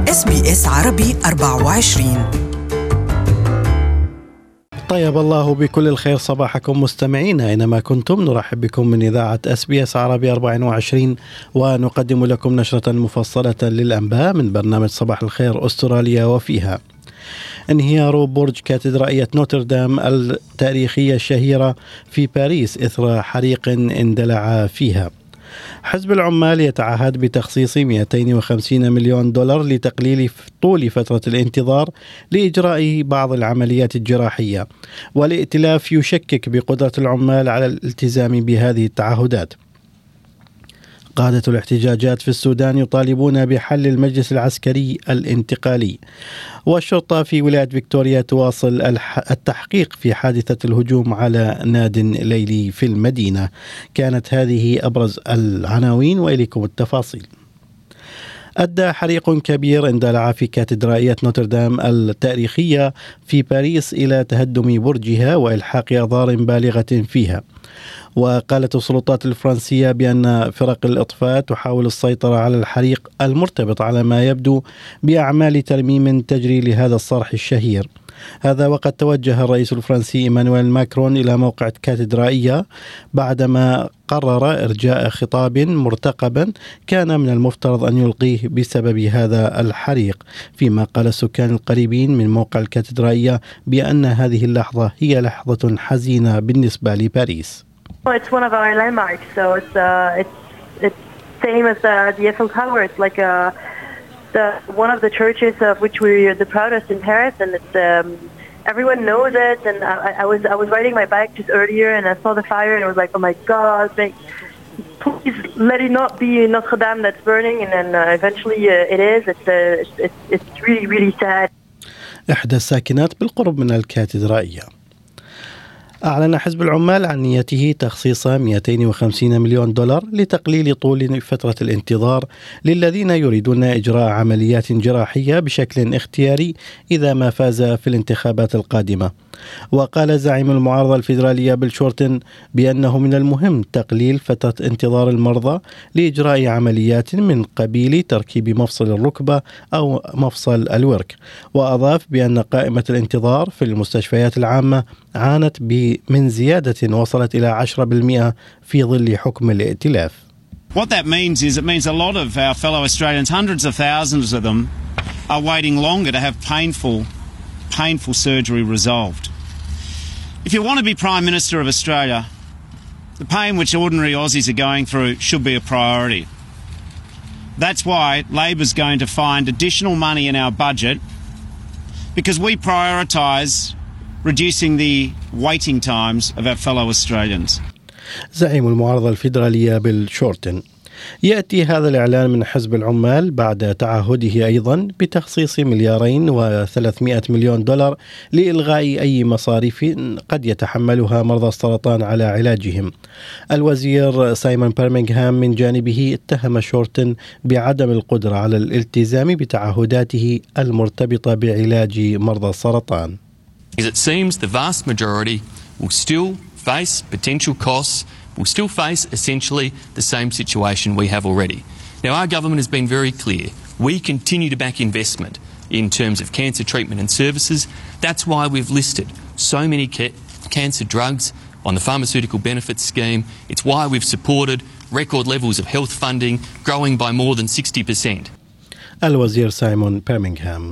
SBS عربي 24. طيب الله بكل الخير صباحكم مستمعين أينما كنتم. نرحب بكم من إذاعة SBS عربي 24 ونقدم لكم نشرة مفصلة للأنباء من برنامج صباح الخير أستراليا. وفيها انهيار برج كاتدرائية نوتردام التاريخية الشهيرة في باريس إثر حريق اندلع فيها. حزب العمال يتعهد بتخصيص 250 مليون دولار لتقليل طول فترة الانتظار لإجراء بعض العمليات الجراحية، والائتلاف يشكك بقدرة العمال على الالتزام بهذه التعهدات. قادة الاحتجاجات في السودان يطالبون بحل المجلس العسكري الانتقالي، والشرطة في ولاية فيكتوريا تواصل التحقيق في حادثة الهجوم على ناد ليلي في المدينة. كانت هذه أبرز العناوين وإليكم التفاصيل. أدى حريق كبير اندلع في كاتدرائية نوتردام التاريخية في باريس إلى تهدم برجها وإلحاق أضرار بالغة فيها. وقالت السلطات الفرنسية بأن فرق الإطفاء تحاول السيطرة على الحريق المرتبط على ما يبدو بأعمال ترميم تجري لهذا الصرح الشهير. هذا وقد توجه الرئيس الفرنسي إيمانويل ماكرون إلى موقع كاتدرائية بعدما قرر إرجاء خطاب مرتقبا كان من المفترض أن يلقيه بسبب هذا الحريق، فيما قال السكان القريبين من موقع الكاتدرائية بأن هذه اللحظة هي لحظة حزينة بالنسبة لباريس. It's one of our landmarks, so it's same as the Eiffel Tower. It's like one of the churches of which we're the proudest in Paris, and it's everyone knows it. And I was riding my bike just earlier, and I saw the fire, and I was like, oh my God, please let it not be Notre Dame that's burning. And then eventually it is. It's really really sad. إحدى الساكنات بالقرب من الكاتدرائية. أعلن حزب العمال عن نيته تخصيص 250 مليون دولار لتقليل طول فترة الانتظار للذين يريدون إجراء عمليات جراحية بشكل اختياري إذا ما فاز في الانتخابات القادمة. وقال زعيم المعارضة الفيدرالية بيل شورتن بأنه من المهم تقليل فترة انتظار المرضى لإجراء عمليات من قبيل تركيب مفصل الركبة أو مفصل الورك. وأضاف بأن قائمة الانتظار في المستشفيات العامة عانت من زيادة وصلت إلى 10% في ظل حكم الائتلاف. What that means is it means a lot of our fellow Australians, hundreds of thousands of them, are waiting longer to have painful surgery resolved. If you want to be Prime Minister of Australia, the pain which ordinary Aussies are going through should be a priority. That's why Labor's going to find additional money in our budget, because we prioritise reducing the waiting times of our fellow Australians. زعيم المعارضة الفيدرالية بيل شورتن. يأتي هذا الإعلان من حزب العمال بعد تعهده أيضا بتخصيص 2.3 مليون دولار لإلغاء أي مصاريف قد يتحملها مرضى السرطان على علاجهم. الوزير سايمون بيرمنغهام من جانبه اتهم شورتن بعدم القدرة على الالتزام بتعهداته المرتبطة بعلاج مرضى السرطان. It seems the vast majority will still face potential costs, will still face essentially the same situation we have already. Now, our government has been very clear. We continue to back investment in terms of cancer treatment and services. That's why we've listed so many cancer drugs on the pharmaceutical benefits scheme. It's why we've supported record levels of health funding growing by more than 60%. الوزير سايمون بيرمنغهام.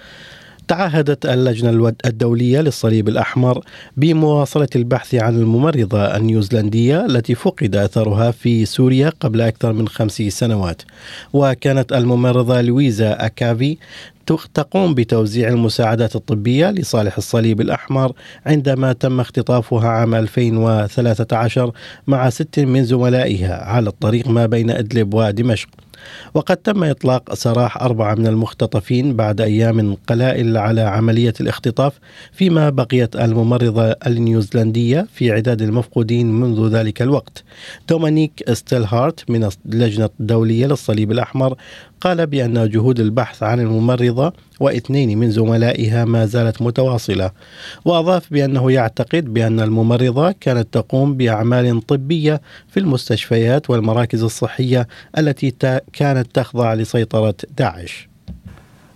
تعهدت اللجنة الدولية للصليب الأحمر بمواصلة البحث عن الممرضة النيوزيلندية التي فقد أثرها في سوريا قبل أكثر من 5 سنوات. وكانت الممرضة لويزا أكافي تقوم بتوزيع المساعدات الطبية لصالح الصليب الأحمر عندما تم اختطافها عام 2013 مع 6 من زملائها على الطريق ما بين إدلب ودمشق. وقد تم إطلاق سراح 4 من المختطفين بعد أيام قلائل على عملية الاختطاف، فيما بقيت الممرضة النيوزيلندية في عداد المفقودين منذ ذلك الوقت. دومينيك ستيلهارت من اللجنة الدولية للصليب الأحمر قال بأن جهود البحث عن الممرضة و2 من زملائها ما زالت متواصلة، وأضاف بأنه يعتقد بأن الممرضة كانت تقوم بأعمال طبية في المستشفيات والمراكز الصحية التي كانت تخضع لسيطرة داعش.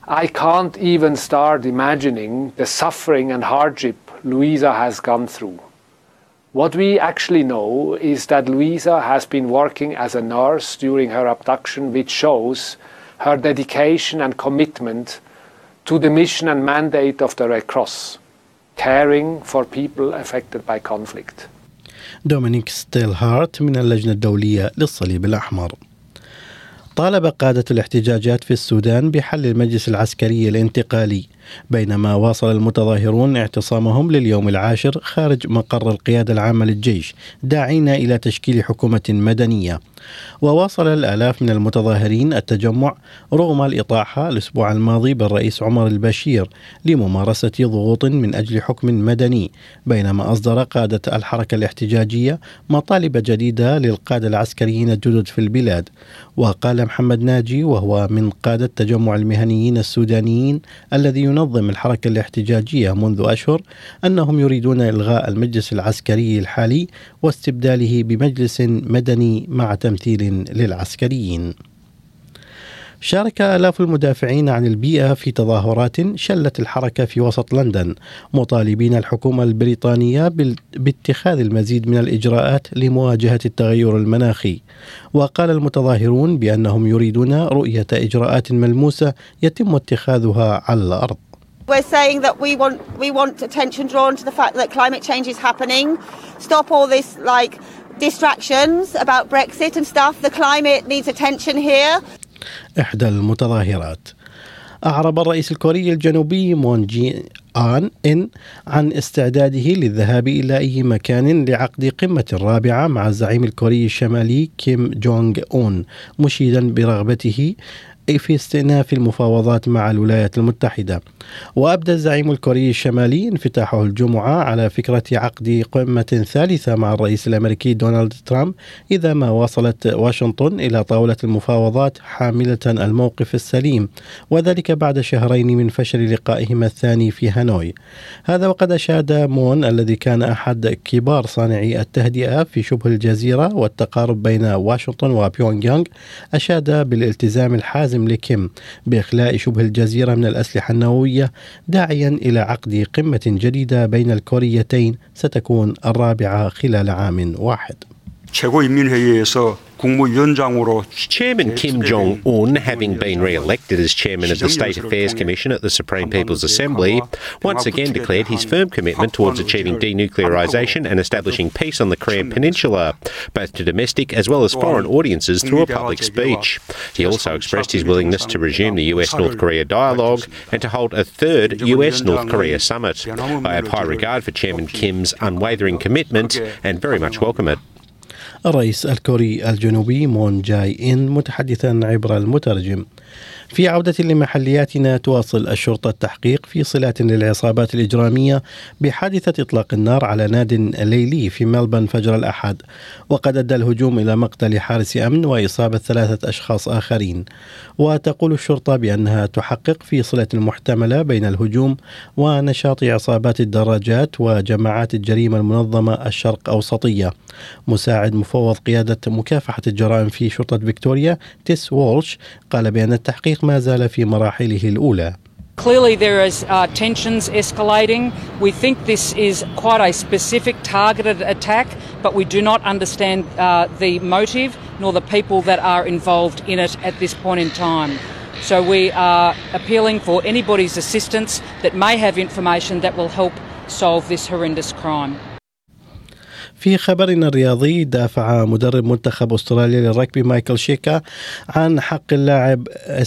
I can't even start imagining the suffering and hardship Louisa has gone through. What we actually know is that Louisa has been working as a nurse during her abduction, which shows her dedication and commitment to the mission and mandate of the Red Cross, caring for people affected by conflict. دومينيك ستيلهارت من اللجنة الدولية للصليب الأحمر. طالب قادة الاحتجاجات في السودان بحل المجلس العسكري الانتقالي، بينما واصل المتظاهرون اعتصامهم لليوم العاشر خارج مقر القيادة العامة للجيش، داعين إلى تشكيل حكومة مدنية. وواصل الآلاف من المتظاهرين التجمع رغم الإطاحة الأسبوع الماضي بالرئيس عمر البشير لممارسة ضغوط من أجل حكم مدني، بينما أصدر قادة الحركة الاحتجاجية مطالب جديدة للقادة العسكريين الجدد في البلاد. وقال محمد ناجي وهو من قادة تجمع المهنيين السودانيين الذي ينظم الحركة الاحتجاجية منذ أشهر أنهم يريدون إلغاء المجلس العسكري الحالي واستبداله بمجلس مدني مع تمثيل للعسكريين. شارك آلاف المدافعين عن البيئة في تظاهرات شلت الحركة في وسط لندن، مطالبين الحكومة البريطانية باتخاذ المزيد من الإجراءات لمواجهة التغير المناخي. وقال المتظاهرون بأنهم يريدون رؤية إجراءات ملموسة يتم اتخاذها على الأرض. We're saying that we want attention drawn to the fact that climate change is happening. Stop all this distractions about Brexit and stuff. The climate needs attention here. إحدى المتظاهرات. أعرب الرئيس الكوري الجنوبي مون جي إن عن استعداده للذهاب إلى أي مكان لعقد قمة الرابعة مع الزعيم الكوري الشمالي كيم جونغ أون، مشيدا برغبته في استئناف المفاوضات مع الولايات المتحدة. وأبدى الزعيم الكوري الشمالي انفتاحه الجمعة على فكرة عقد قمة ثالثة مع الرئيس الأمريكي دونالد ترامب إذا ما وصلت واشنطن إلى طاولة المفاوضات حاملة الموقف السليم، وذلك بعد شهرين من فشل لقائهما الثاني في هانوي. هذا وقد أشاد مون الذي كان أحد كبار صانعي التهدئة في شبه الجزيرة والتقارب بين واشنطن وبيونغ يانغ، أشاد بالالتزام الحازم لكيم بإخلاء شبه الجزيرة من الأسلحة النووية، داعيا إلى عقد قمة جديدة بين الكوريتين ستكون الرابعة خلال عام واحد. Chairman Kim Jong-un, having been re-elected as chairman of the State Affairs Commission at the Supreme People's Assembly, once again declared his firm commitment towards achieving denuclearisation and establishing peace on the Korean Peninsula, both to domestic as well as foreign audiences through a public speech. He also expressed his willingness to resume the US-North Korea dialogue and to hold a third US-North Korea summit. I have high regard for Chairman Kim's unwavering commitment and very much welcome it. الرئيس الكوري الجنوبي مون جاي إن متحدثا عبر المترجم. في عودة لمحلياتنا، تواصل الشرطة التحقيق في صلات للعصابات الإجرامية بحادثة إطلاق النار على ناد ليلي في ملبن فجر الأحد، وقد أدى الهجوم إلى مقتل حارس أمن وإصابة 3 أشخاص آخرين. وتقول الشرطة بأنها تحقق في صلة محتملة بين الهجوم ونشاط عصابات الدراجات وجماعات الجريمة المنظمة الشرق أوسطية. مساعد مفوض قيادة مكافحة الجرائم في شرطة فيكتوريا تيس وولش قال بأن التحقيق ما زال في مراحله الأولى. Clearly there is tensions escalating. We think this is quite a specific targeted attack, but we do not understand the motive nor the people that are involved in it at this point in time. So we are appealing for anybody's assistance that may have information that will help solve this horrendous crime. في خبرنا الرياضي، دافع مدرب منتخب أستراليا للركبي مايكل شيكا عن حق اللاعب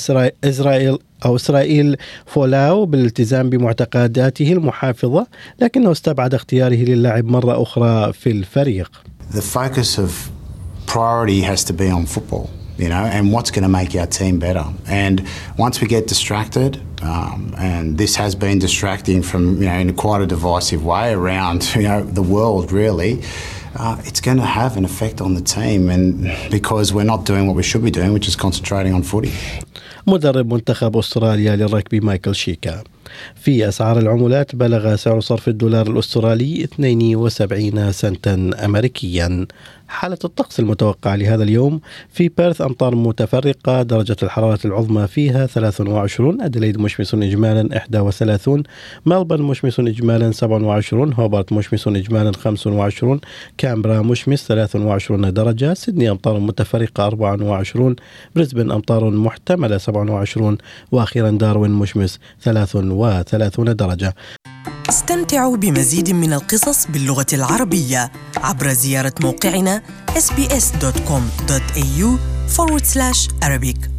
إسرائيل فولاو بالالتزام بمعتقداته المحافظة، لكنه استبعد اختياره للعب مرة أخرى في الفريق. The focus of priority has to be on football, you know, and what's going to make our team better. And once we get distracted, and this has been distracting from, you know, in quite a divisive way around, you know, the world really, it's going to have an effect on the team, and because we're not doing what we should be doing, which is concentrating on footy. مدرب منتخب أستراليا للركبي مايكل شيكا. في أسعار العملات بلغ سعر صرف الدولار الأسترالي 72 سنتا أمريكيا. حالة الطقس المتوقعة لهذا اليوم: في بيرث أمطار متفرقة، درجة الحرارة العظمى فيها 23، أديلايد مشمس إجمالا 31، ملبورن مشمس إجمالا 27، هوبارت مشمس إجمالا 25، كامبرا مشمس 23 درجة، سيدني أمطار متفرقة 24، بريسبن أمطار محتملة 27، وأخيرا داروين مشمس 33 درجة. استمتعوا بمزيد من القصص باللغة العربية عبر زيارة موقعنا sbs.com.au/Arabic.